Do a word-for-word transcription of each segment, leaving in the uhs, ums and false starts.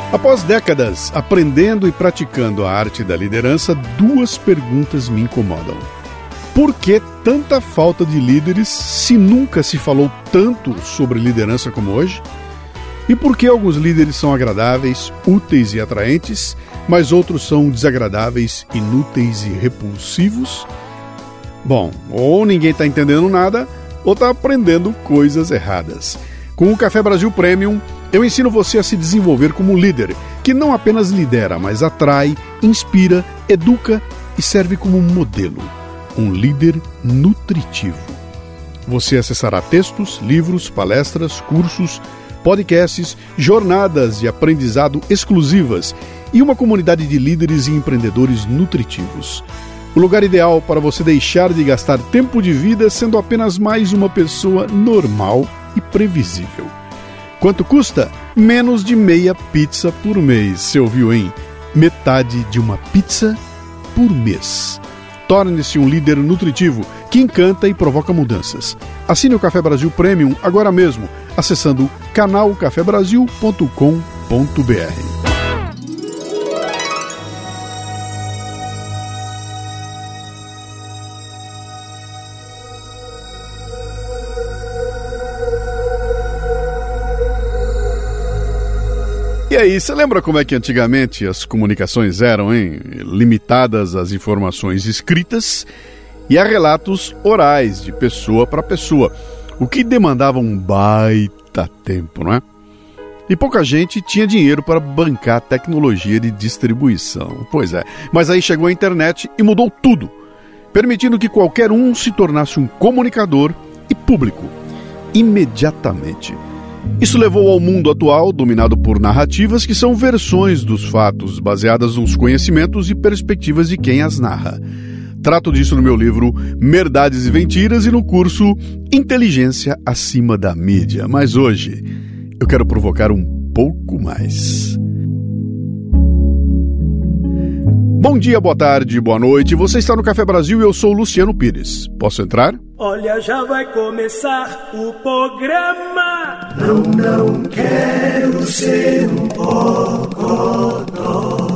Após décadas aprendendo e praticando a arte da liderança, duas perguntas me incomodam. Por que tanta falta de líderes se nunca se falou tanto sobre liderança como hoje? E por que alguns líderes são agradáveis, úteis e atraentes, mas outros são desagradáveis, inúteis e repulsivos? Bom, ou ninguém está entendendo nada, ou está aprendendo coisas erradas. Com o Café Brasil Premium, eu ensino você a se desenvolver como líder, que não apenas lidera, mas atrai, inspira, educa e serve como modelo. Um líder nutritivo. Você acessará textos, livros, palestras, cursos, podcasts, jornadas de aprendizado exclusivas e uma comunidade de líderes e empreendedores nutritivos. O lugar ideal para você deixar de gastar tempo de vida sendo apenas mais uma pessoa normal e previsível. Quanto custa? Menos de meia pizza por mês. Você ouviu, hein? Metade de uma pizza por mês. Torne-se um líder nutritivo que encanta e provoca mudanças. Assine o Café Brasil Premium agora mesmo, acessando canal café brasil ponto com ponto b r. E aí, você lembra como é que antigamente as comunicações eram, hein? Limitadas às informações escritas e a relatos orais, de pessoa para pessoa, o que demandava um baita tempo, não é? E pouca gente tinha dinheiro para bancar a tecnologia de distribuição. Pois é, mas aí chegou a internet e mudou tudo, permitindo que qualquer um se tornasse um comunicador e público, imediatamente. Isso levou ao mundo atual, dominado por narrativas que são versões dos fatos, baseadas nos conhecimentos e perspectivas de quem as narra. Trato disso no meu livro Merdades e Mentiras e no curso Inteligência Acima da Mídia. Mas hoje eu quero provocar um pouco mais. Bom dia, boa tarde, boa noite. Você está no Café Brasil e eu sou o Luciano Pires. Posso entrar? Olha, já vai começar o programa. Não, não quero ser um bocodó.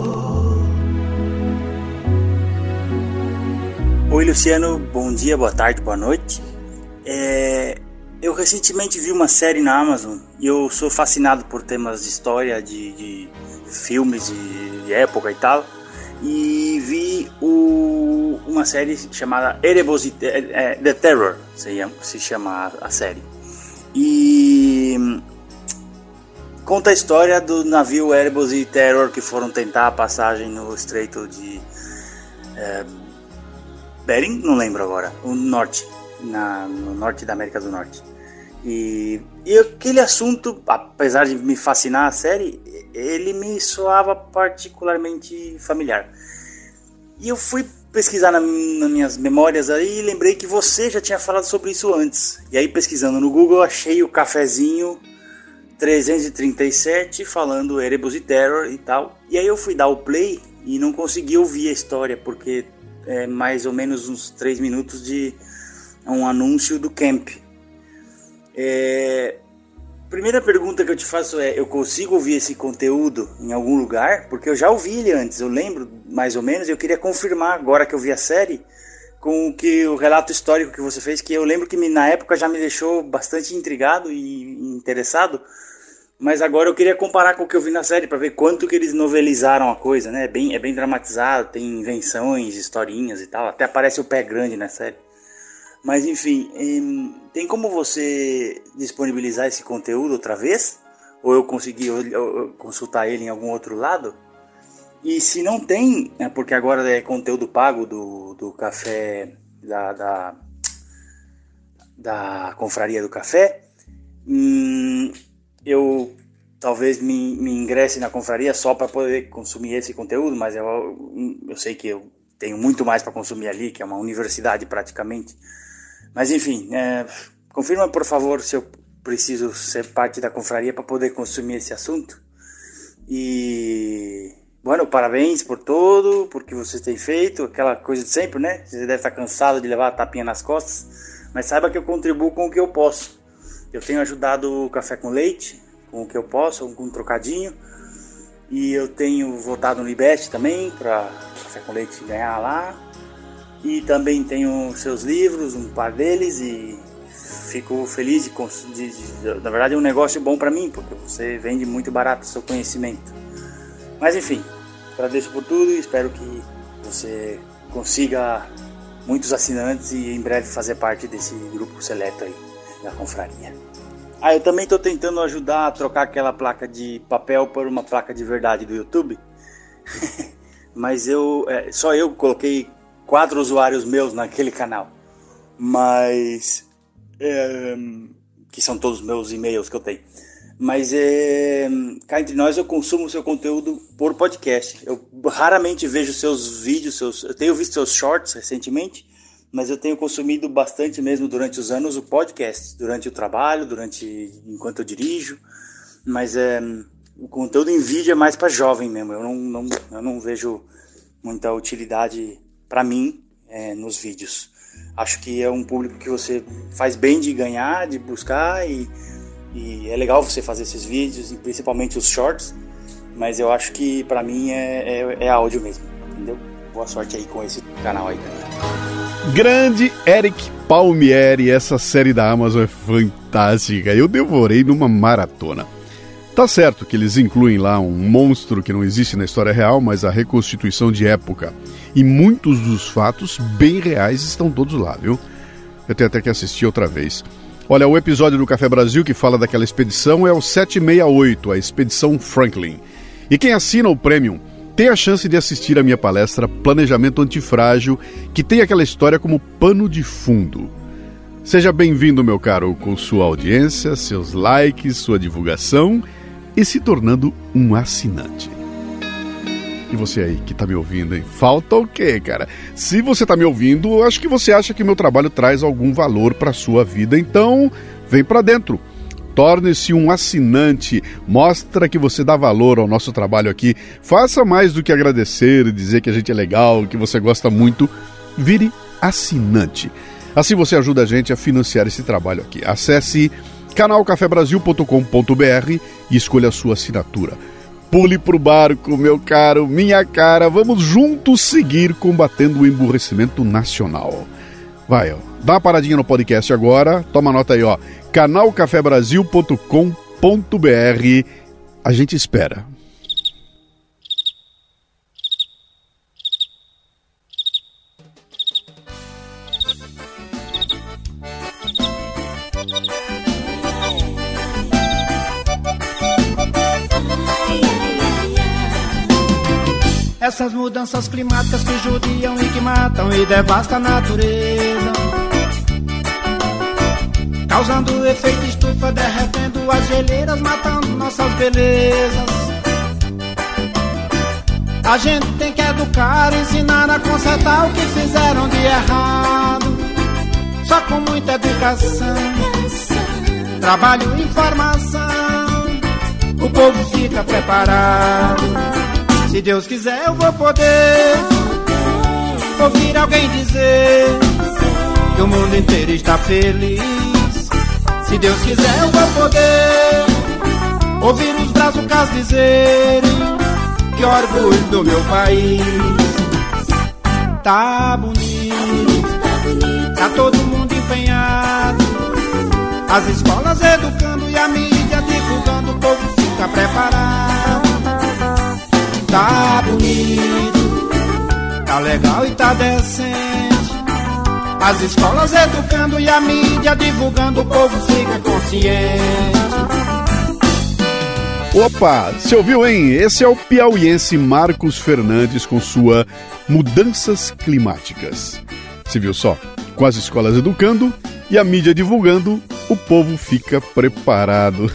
Oi, Luciano. Bom dia, boa tarde, boa noite. É... Eu recentemente vi uma série na Amazon e eu sou fascinado por temas de história, de, de filmes de, de época e tal. E vi o, uma série chamada Erebos e, é, The Terror, se chama, se chama a, a série. E conta a história do navio Erebos e Terror que foram tentar a passagem no estreito de é, Bering, não lembro agora, o norte, na, no norte da América do Norte. E, e aquele assunto, apesar de me fascinar a série, ele me soava particularmente familiar. E eu fui pesquisar na, nas minhas memórias aí e lembrei que você já tinha falado sobre isso antes. E aí, pesquisando no Google, eu achei o cafezinho trezentos e trinta e sete falando Erebus e Terror e tal. E aí eu fui dar o play e não consegui ouvir a história, porque é mais ou menos uns três minutos de um anúncio do camp. É... Primeira pergunta que eu te faço é: eu consigo ouvir esse conteúdo em algum lugar? Porque eu já ouvi ele antes, eu lembro mais ou menos, e eu queria confirmar agora que eu vi a série com o, que, o relato histórico que você fez, que eu lembro que me, na época já me deixou bastante intrigado e interessado, mas agora eu queria comparar com o que eu vi na série para ver quanto que eles novelizaram a coisa, né? É bem, é bem dramatizado, tem invenções, historinhas e tal, até aparece o Pé Grande na série. Mas enfim, tem como você disponibilizar esse conteúdo outra vez? Ou eu consegui consultar ele em algum outro lado? E se não tem, é porque agora é conteúdo pago do, do café, da, da, da confraria do café, hum, eu talvez me, me ingresse na confraria só para poder consumir esse conteúdo, mas eu, eu sei que eu tenho muito mais para consumir ali, que é uma universidade praticamente. Mas enfim, é, confirma por favor se eu preciso ser parte da confraria para poder consumir esse assunto. E, bueno, parabéns por tudo, por que vocês têm feito, aquela coisa de sempre, né? Você deve estar cansado de levar a tapinha nas costas, mas saiba que eu contribuo com o que eu posso. Eu tenho ajudado o Café com Leite, com o que eu posso, com um trocadinho. E eu tenho votado no Ibest também, para Café com Leite ganhar lá. E também tenho seus livros, um par deles, e fico feliz de, de, de na verdade é um negócio bom para mim, porque você vende muito barato o seu conhecimento. Mas enfim, agradeço por tudo e espero que você consiga muitos assinantes e em breve fazer parte desse grupo seleto aí da confraria. Ah, eu também estou tentando ajudar a trocar aquela placa de papel por uma placa de verdade do YouTube. Mas eu é, só eu coloquei quatro usuários meus naquele canal. Mas é, que são todos os meus e-mails que eu tenho. Mas é, cá entre nós, eu consumo o seu conteúdo por podcast. Eu raramente vejo seus vídeos, seus, eu tenho visto seus shorts recentemente, mas eu tenho consumido bastante mesmo durante os anos o podcast, durante o trabalho, durante enquanto eu dirijo. Mas é, o conteúdo em vídeo é mais para jovem mesmo. Eu não, não, eu não vejo muita utilidade para mim é, nos vídeos. Acho que é um público que você faz bem de ganhar, de buscar, e, e é legal você fazer esses vídeos, principalmente os shorts, mas eu acho que para mim é, é, é áudio mesmo, entendeu? Boa sorte aí com esse canal aí também. Grande Eric Palmieri, essa série da Amazon é fantástica, eu devorei numa maratona. Tá certo que eles incluem lá um monstro que não existe na história real, mas a reconstituição de época. E muitos dos fatos bem reais estão todos lá, viu? Eu tenho até que assistir outra vez. Olha, o episódio do Café Brasil que fala daquela expedição é o setecentos e sessenta e oito, a Expedição Franklin. E quem assina o Premium tem a chance de assistir a minha palestra Planejamento Antifrágil, que tem aquela história como pano de fundo. Seja bem-vindo, meu caro, com sua audiência, seus likes, sua divulgação e se tornando um assinante. E você aí que tá me ouvindo, hein? Falta o quê, cara? Se você tá me ouvindo, eu acho que você acha que meu trabalho traz algum valor pra sua vida, então vem pra dentro. Torne-se um assinante, mostra que você dá valor ao nosso trabalho aqui. Faça mais do que agradecer e dizer que a gente é legal, que você gosta muito. Vire assinante. Assim você ajuda a gente a financiar esse trabalho aqui. Acesse canal café brasil ponto com ponto b r e escolha a sua assinatura. Pule pro barco, meu caro, minha cara, vamos juntos seguir combatendo o emburrecimento nacional. Vai, ó, dá uma paradinha no podcast agora, toma nota aí, ó, canal café brasil ponto com ponto b r, a gente espera. Essas mudanças climáticas que judiam e que matam e devastam a natureza, causando efeito estufa, derretendo as geleiras, matando nossas belezas. A gente tem que educar, ensinar a consertar o que fizeram de errado. Só com muita educação, trabalho e informação, o povo fica preparado. Se Deus quiser eu vou poder ouvir alguém dizer que o mundo inteiro está feliz. Se Deus quiser eu vou poder ouvir os brazucas dizerem que orgulho do meu país. Tá bonito, tá todo mundo empenhado, as escolas educando e a mídia divulgando, o povo fica preparado. Tá bonito, tá legal e tá decente, as escolas educando e a mídia divulgando, o povo fica consciente. Opa, você ouviu, hein? Esse é o piauiense Marcos Fernandes com sua Mudanças Climáticas. Você viu só? Com as escolas educando e a mídia divulgando, o povo fica preparado.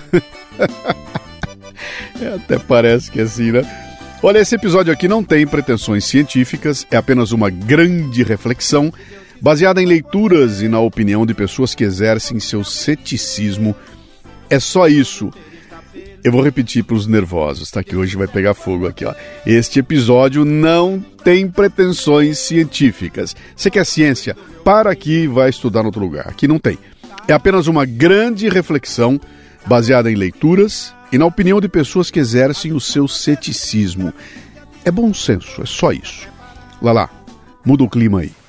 Até parece que é assim, né? Olha, esse episódio aqui não tem pretensões científicas, é apenas uma grande reflexão baseada em leituras e na opinião de pessoas que exercem seu ceticismo. É só isso. Eu vou repetir para os nervosos, tá? Que hoje vai pegar fogo aqui, ó. Este episódio não tem pretensões científicas. Você quer ciência? Para aqui e vai estudar em outro lugar. Aqui não tem. É apenas uma grande reflexão baseada em leituras e na opinião de pessoas que exercem o seu ceticismo. É bom senso, é só isso. Lala, muda o clima aí.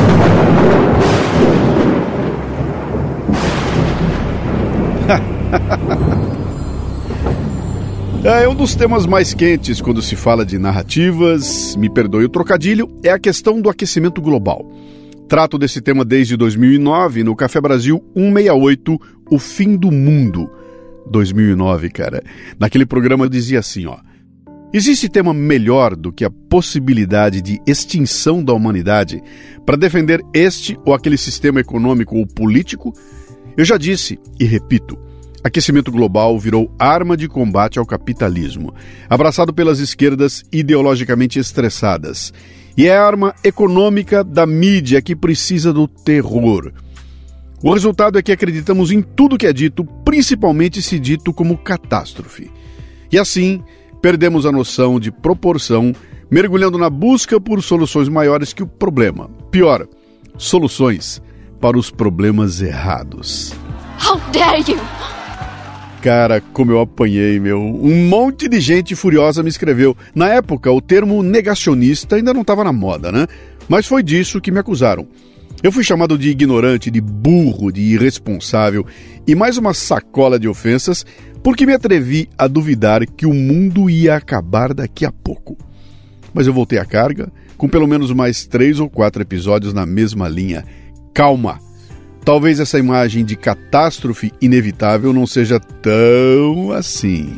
É um dos temas mais quentes quando se fala de narrativas, me perdoe o trocadilho, é a questão do aquecimento global. Trato desse tema desde dois mil e nove no Café Brasil cento e sessenta e oito, O Fim do Mundo. dois mil e nove, cara. Naquele programa eu dizia assim, ó. Existe tema melhor do que a possibilidade de extinção da humanidade para defender este ou aquele sistema econômico ou político? Eu já disse e repito. Aquecimento global virou arma de combate ao capitalismo, abraçado pelas esquerdas ideologicamente estressadas. E é a arma econômica da mídia que precisa do terror. O resultado é que acreditamos em tudo que é dito, principalmente se dito como catástrofe. E assim, perdemos a noção de proporção, mergulhando na busca por soluções maiores que o problema. Pior, soluções para os problemas errados. How dare you! Cara, como eu apanhei, meu. Um monte de gente furiosa me escreveu. Na época, o termo negacionista ainda não estava na moda, né? Mas foi disso que me acusaram. Eu fui chamado de ignorante, de burro, de irresponsável e mais uma sacola de ofensas porque me atrevi a duvidar que o mundo ia acabar daqui a pouco. Mas eu voltei à carga com pelo menos mais três ou quatro episódios na mesma linha. Calma! Talvez essa imagem de catástrofe inevitável não seja tão assim.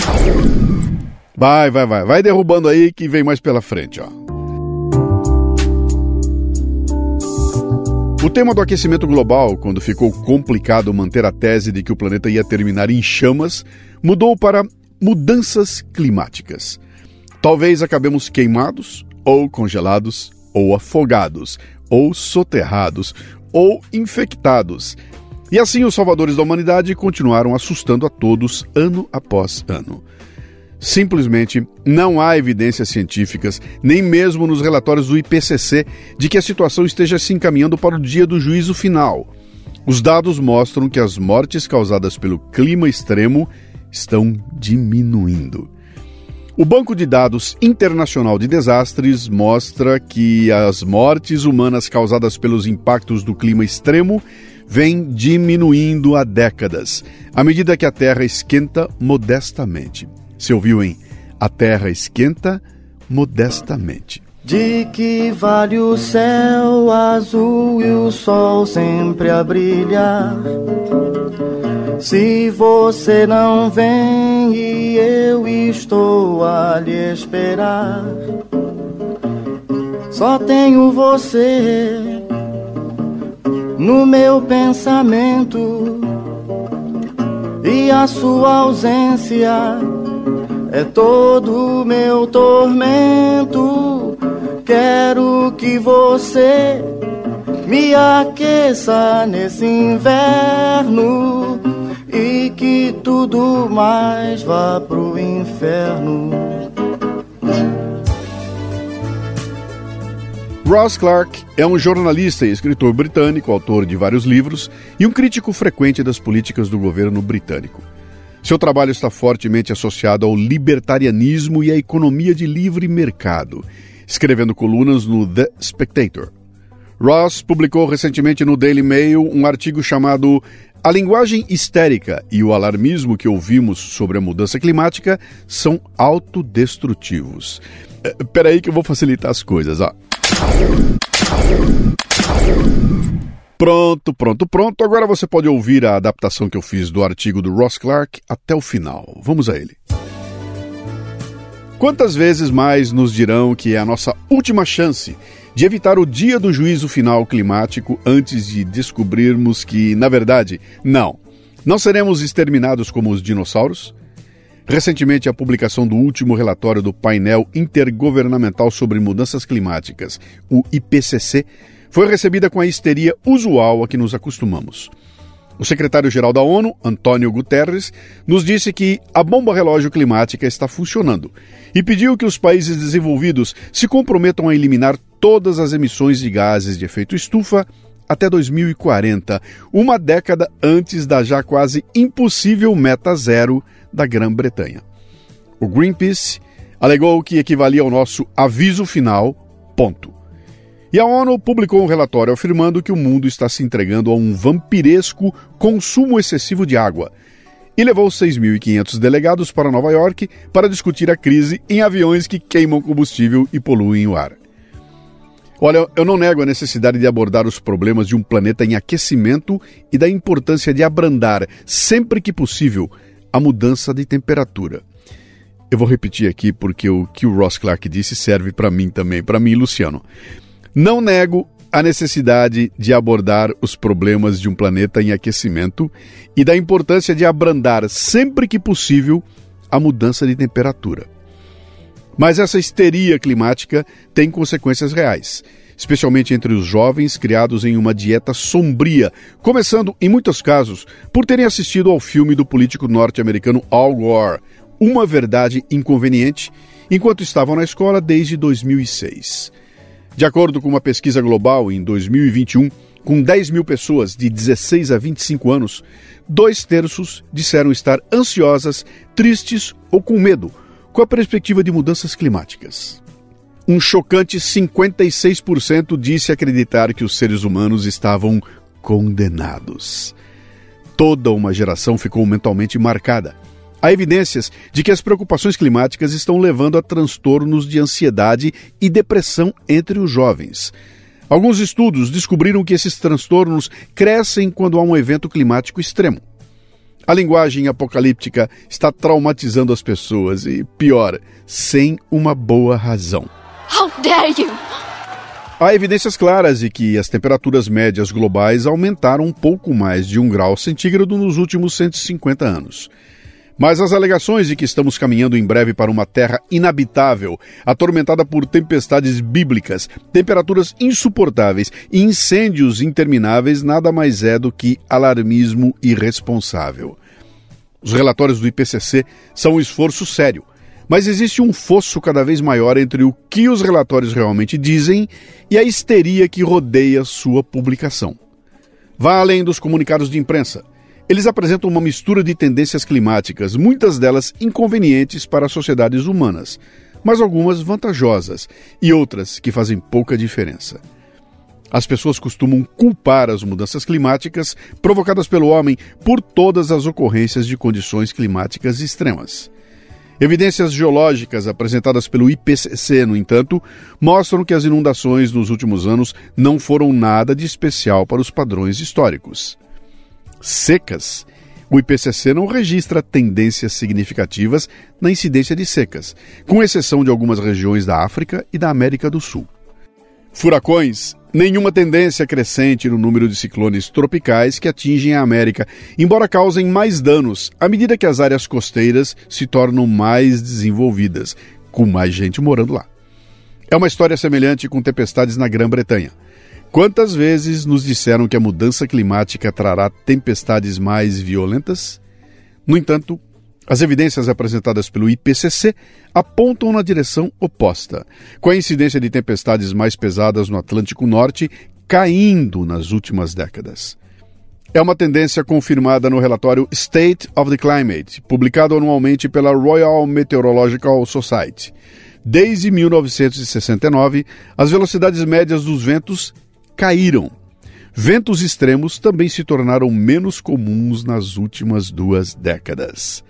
Vai, vai, vai. Vai derrubando aí que vem mais pela frente, ó. O tema do aquecimento global, quando ficou complicado manter a tese de que o planeta ia terminar em chamas, mudou para mudanças climáticas. Talvez acabemos queimados, ou congelados, ou afogados, ou soterrados, ou infectados. E assim os salvadores da humanidade continuaram assustando a todos ano após ano. Simplesmente não há evidências científicas, nem mesmo nos relatórios do I P C C, de que a situação esteja se encaminhando para o dia do juízo final. Os dados mostram que as mortes causadas pelo clima extremo estão diminuindo. O Banco de Dados Internacional de Desastres mostra que as mortes humanas causadas pelos impactos do clima extremo vêm diminuindo há décadas, à medida que a Terra esquenta modestamente. Você ouviu, hein? A Terra esquenta modestamente. De que vale o céu azul e o sol sempre a brilhar? Se você não vem e eu estou a lhe esperar, só tenho você no meu pensamento e a sua ausência é todo meu tormento. Quero que você me aqueça nesse inverno e que tudo mais vá pro inferno. Ross Clarke é um jornalista e escritor britânico, autor de vários livros e um crítico frequente das políticas do governo britânico. Seu trabalho está fortemente associado ao libertarianismo e à economia de livre mercado, escrevendo colunas no The Spectator. Ross publicou recentemente no Daily Mail um artigo chamado A Linguagem Histérica e o Alarmismo que Ouvimos sobre a Mudança Climática São Autodestrutivos. É, peraí que eu vou facilitar as coisas, ó. Pronto, pronto, pronto. Agora você pode ouvir a adaptação que eu fiz do artigo do Ross Clarke até o final. Vamos a ele. Quantas vezes mais nos dirão que é a nossa última chance de evitar o dia do juízo final climático antes de descobrirmos que, na verdade, não, não seremos exterminados como os dinossauros? Recentemente, a publicação do último relatório do Painel Intergovernamental sobre Mudanças Climáticas, o I P C C, foi recebida com a histeria usual a que nos acostumamos. O secretário-geral da ONU, Antônio Guterres, nos disse que a bomba relógio climática está funcionando e pediu que os países desenvolvidos se comprometam a eliminar todas as emissões de gases de efeito estufa até dois mil e quarenta, uma década antes da já quase impossível meta zero da Grã-Bretanha. O Greenpeace alegou que equivalia ao nosso aviso final, ponto. E a ONU publicou um relatório afirmando que o mundo está se entregando a um vampiresco consumo excessivo de água e levou seis mil e quinhentos delegados para Nova York para discutir a crise em aviões que queimam combustível e poluem o ar. Olha, eu não nego a necessidade de abordar os problemas de um planeta em aquecimento e da importância de abrandar, sempre que possível, a mudança de temperatura. Eu vou repetir aqui porque o que o Ross Clark disse serve para mim também, para mim, Luciano. Não nego a necessidade de abordar os problemas de um planeta em aquecimento e da importância de abrandar, sempre que possível, a mudança de temperatura. Mas essa histeria climática tem consequências reais, especialmente entre os jovens criados em uma dieta sombria, começando, em muitos casos, por terem assistido ao filme do político norte-americano Al Gore, Uma Verdade Inconveniente, enquanto estavam na escola desde dois mil e seis. De acordo com uma pesquisa global, em dois mil e vinte e um, com dez mil pessoas de dezesseis a vinte e cinco anos, dois terços disseram estar ansiosas, tristes ou com medo com a perspectiva de mudanças climáticas. Um chocante cinquenta e seis por cento disse acreditar que os seres humanos estavam condenados. Toda uma geração ficou mentalmente marcada. Há evidências de que as preocupações climáticas estão levando a transtornos de ansiedade e depressão entre os jovens. Alguns estudos descobriram que esses transtornos crescem quando há um evento climático extremo. A linguagem apocalíptica está traumatizando as pessoas e, pior, sem uma boa razão. How dare you! Há evidências claras de que as temperaturas médias globais aumentaram um pouco mais de um grau centígrado nos últimos cento e cinquenta anos. Mas as alegações de que estamos caminhando em breve para uma terra inabitável, atormentada por tempestades bíblicas, temperaturas insuportáveis e incêndios intermináveis, nada mais é do que alarmismo irresponsável. Os relatórios do I P C C são um esforço sério, mas existe um fosso cada vez maior entre o que os relatórios realmente dizem e a histeria que rodeia sua publicação. Vá além dos comunicados de imprensa. Eles apresentam uma mistura de tendências climáticas, muitas delas inconvenientes para as sociedades humanas, mas algumas vantajosas e outras que fazem pouca diferença. As pessoas costumam culpar as mudanças climáticas provocadas pelo homem por todas as ocorrências de condições climáticas extremas. Evidências geológicas apresentadas pelo I P C C, no entanto, mostram que as inundações nos últimos anos não foram nada de especial para os padrões históricos. Secas. O I P C C não registra tendências significativas na incidência de secas, com exceção de algumas regiões da África e da América do Sul. Furacões. Nenhuma tendência crescente no número de ciclones tropicais que atingem a América, embora causem mais danos à medida que as áreas costeiras se tornam mais desenvolvidas, com mais gente morando lá. É uma história semelhante com tempestades na Grã-Bretanha. Quantas vezes nos disseram que a mudança climática trará tempestades mais violentas? No entanto, as evidências apresentadas pelo I P C C apontam na direção oposta, com a incidência de tempestades mais pesadas no Atlântico Norte caindo nas últimas décadas. É uma tendência confirmada no relatório State of the Climate, publicado anualmente pela Royal Meteorological Society. Desde mil novecentos e sessenta e nove, as velocidades médias dos ventos caíram. Ventos extremos também se tornaram menos comuns nas últimas duas décadas.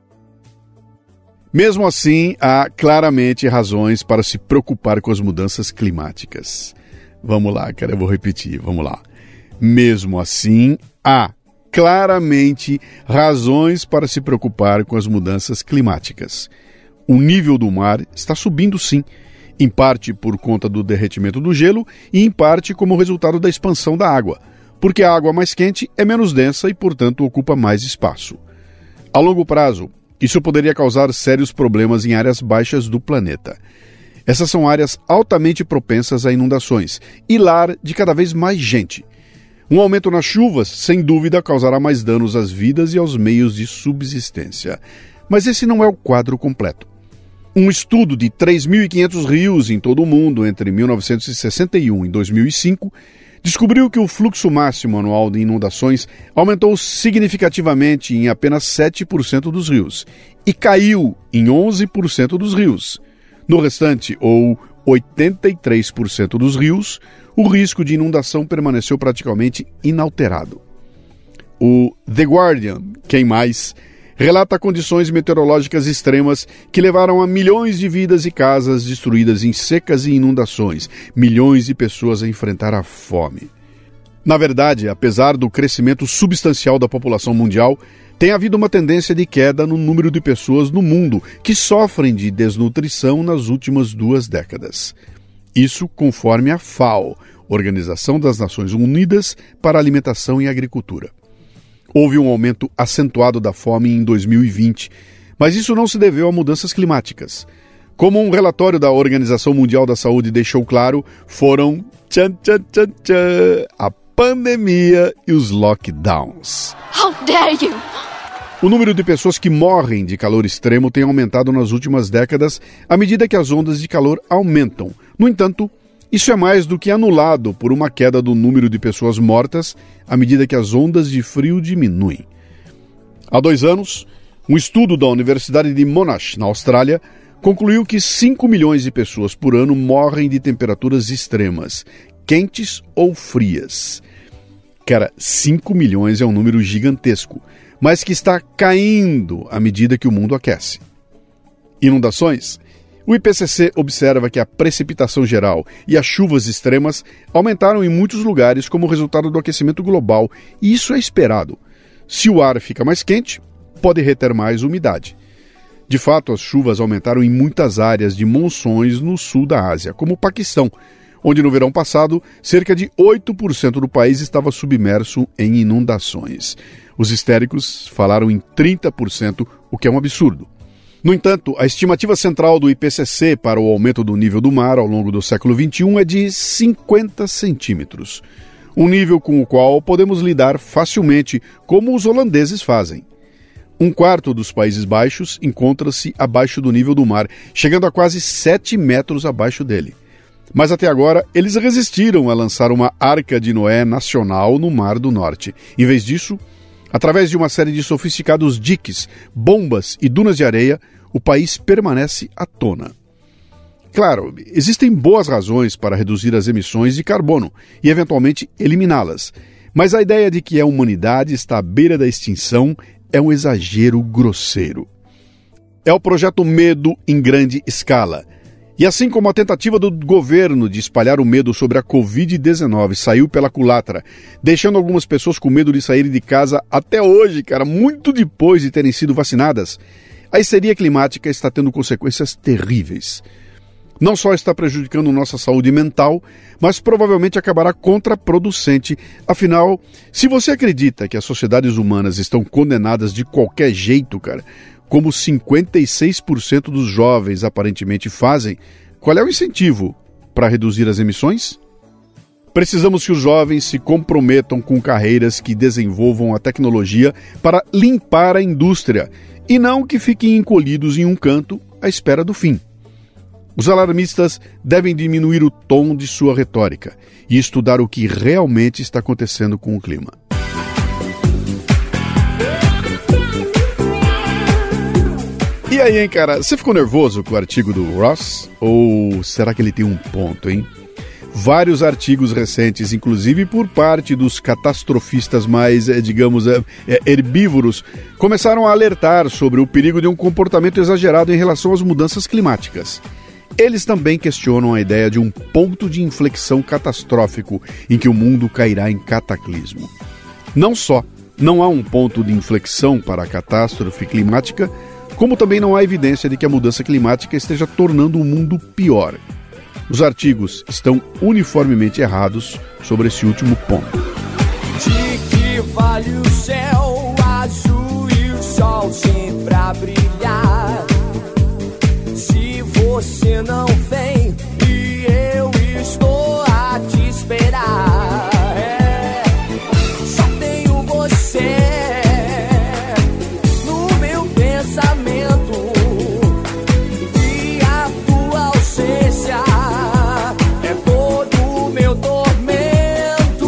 Mesmo assim, há claramente razões para se preocupar com as mudanças climáticas. Vamos lá, cara, eu vou repetir, vamos lá. Mesmo assim, há claramente razões para se preocupar com as mudanças climáticas. O nível do mar está subindo sim, em parte por conta do derretimento do gelo e em parte como resultado da expansão da água, porque a água mais quente é menos densa e, portanto, ocupa mais espaço. A longo prazo, isso poderia causar sérios problemas em áreas baixas do planeta. Essas são áreas altamente propensas a inundações e lar de cada vez mais gente. Um aumento nas chuvas, sem dúvida, causará mais danos às vidas e aos meios de subsistência. Mas esse não é o quadro completo. Um estudo de três mil e quinhentos rios em todo o mundo entre mil novecentos e sessenta e um e dois mil e cinco descobriu que o fluxo máximo anual de inundações aumentou significativamente em apenas sete por cento dos rios e caiu em onze por cento dos rios. No restante, ou oitenta e três por cento dos rios, o risco de inundação permaneceu praticamente inalterado. O The Guardian, quem mais, relata condições meteorológicas extremas que levaram a milhões de vidas e casas destruídas em secas e inundações, milhões de pessoas a enfrentar a fome. Na verdade, apesar do crescimento substancial da população mundial, tem havido uma tendência de queda no número de pessoas no mundo que sofrem de desnutrição nas últimas duas décadas. Isso conforme a FAO, Organização das Nações Unidas para a Alimentação e Agricultura. Houve um aumento acentuado da fome em dois mil e vinte, mas isso não se deveu a mudanças climáticas. Como um relatório da Organização Mundial da Saúde deixou claro, foram tchan, tchan, tchan, tchan, a pandemia e os lockdowns. How dare you! O número de pessoas que morrem de calor extremo tem aumentado nas últimas décadas à medida que as ondas de calor aumentam. No entanto, isso é mais do que anulado por uma queda do número de pessoas mortas à medida que as ondas de frio diminuem. Há dois anos, um estudo da Universidade de Monash, na Austrália, concluiu que cinco milhões de pessoas por ano morrem de temperaturas extremas, quentes ou frias. Cara, cinco milhões é um número gigantesco, mas que está caindo à medida que o mundo aquece. Inundações? O I P C C observa que a precipitação geral e as chuvas extremas aumentaram em muitos lugares como resultado do aquecimento global, e isso é esperado. Se o ar fica mais quente, pode reter mais umidade. De fato, as chuvas aumentaram em muitas áreas de monções no sul da Ásia, como o Paquistão, onde no verão passado, cerca de oito por cento do país estava submerso em inundações. Os histéricos falaram em trinta por cento, o que é um absurdo. No entanto, a estimativa central do I P C C para o aumento do nível do mar ao longo do século vinte e um é de cinquenta centímetros, um nível com o qual podemos lidar facilmente, como os holandeses fazem. Um quarto dos Países Baixos encontra-se abaixo do nível do mar, chegando a quase sete metros abaixo dele. Mas até agora, eles resistiram a lançar uma Arca de Noé nacional no Mar do Norte. Em vez disso, através de uma série de sofisticados diques, bombas e dunas de areia, o país permanece à tona. Claro, existem boas razões para reduzir as emissões de carbono e, eventualmente, eliminá-las. Mas a ideia de que a humanidade está à beira da extinção é um exagero grosseiro. É o projeto Medo em grande escala. E assim como a tentativa do governo de espalhar o medo sobre a covid dezenove saiu pela culatra, deixando algumas pessoas com medo de sair de casa até hoje, cara, muito depois de terem sido vacinadas, a histeria climática está tendo consequências terríveis. Não só está prejudicando nossa saúde mental, mas provavelmente acabará contraproducente. Afinal, se você acredita que as sociedades humanas estão condenadas de qualquer jeito, cara, como cinquenta e seis por cento dos jovens aparentemente fazem, qual é o incentivo para reduzir as emissões? Precisamos que os jovens se comprometam com carreiras que desenvolvam a tecnologia para limpar a indústria e não que fiquem encolhidos em um canto à espera do fim. Os alarmistas devem diminuir o tom de sua retórica e estudar o que realmente está acontecendo com o clima. E aí, hein, cara? Você ficou nervoso com o artigo do Ross? Ou será que ele tem um ponto, hein? Vários artigos recentes, inclusive por parte dos catastrofistas mais, digamos, herbívoros, começaram a alertar sobre o perigo de um comportamento exagerado em relação às mudanças climáticas. Eles também questionam a ideia de um ponto de inflexão catastrófico em que o mundo cairá em cataclismo. Não só não há um ponto de inflexão para a catástrofe climática, como também não há evidência de que a mudança climática esteja tornando o mundo pior. Os artigos estão uniformemente errados sobre esse último ponto. De que vale o céu azul e o sol sempre a brilhar? Se você não vem e eu estou a te esperar, é, só tenho você no meu pensamento e a tua ausência é todo o meu tormento.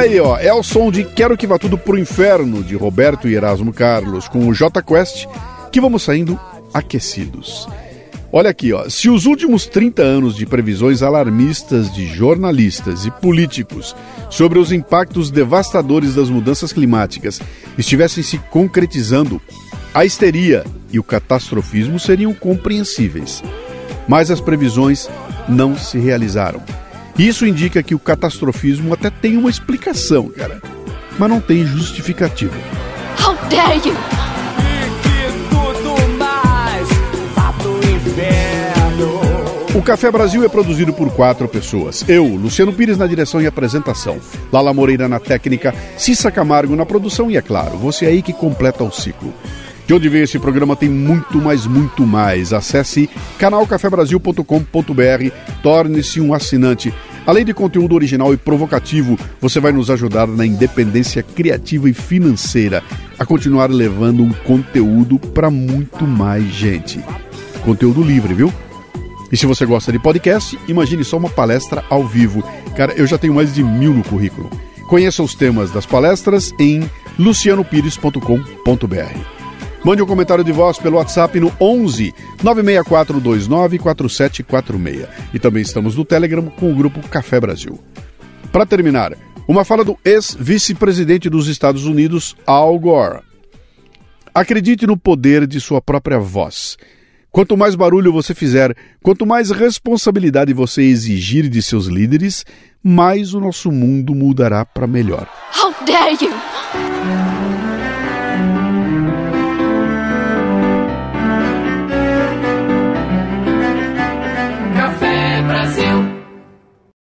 aí, ó, é o som de Quero Que Vá Tudo Pro Inferno, de Roberto e Erasmo Carlos, com o J Quest, que vamos saindo aquecidos. Olha aqui, ó, se os últimos trinta anos de previsões alarmistas de jornalistas e políticos sobre os impactos devastadores das mudanças climáticas estivessem se concretizando, a histeria e o catastrofismo seriam compreensíveis. Mas as previsões não se realizaram. Isso indica que o catastrofismo até tem uma explicação, cara, mas não tem justificativa. How dare you! O Café Brasil é produzido por quatro pessoas. Eu, Luciano Pires, na direção e apresentação. Lala Moreira na técnica, Cissa Camargo na produção e, é claro, você aí que completa o ciclo. De onde veio esse programa tem muito, mais, muito mais. Acesse canal café brasil ponto com ponto b r, torne-se um assinante. Além de conteúdo original e provocativo, você vai nos ajudar na independência criativa e financeira, a continuar levando um conteúdo para muito mais gente. Conteúdo livre, viu? E se você gosta de podcast, imagine só uma palestra ao vivo. Cara, eu já tenho mais de mil no currículo. Conheça os temas das palestras em luciano pires ponto com ponto b r. Mande um comentário de voz pelo WhatsApp no onze nove seis quatro dois nove quatro sete quatro seis. E também estamos no Telegram com o grupo Café Brasil. Para terminar, uma fala do ex-vice-presidente dos Estados Unidos, Al Gore. Acredite no poder de sua própria voz. Quanto mais barulho você fizer, quanto mais responsabilidade você exigir de seus líderes, mais o nosso mundo mudará para melhor. How dare you!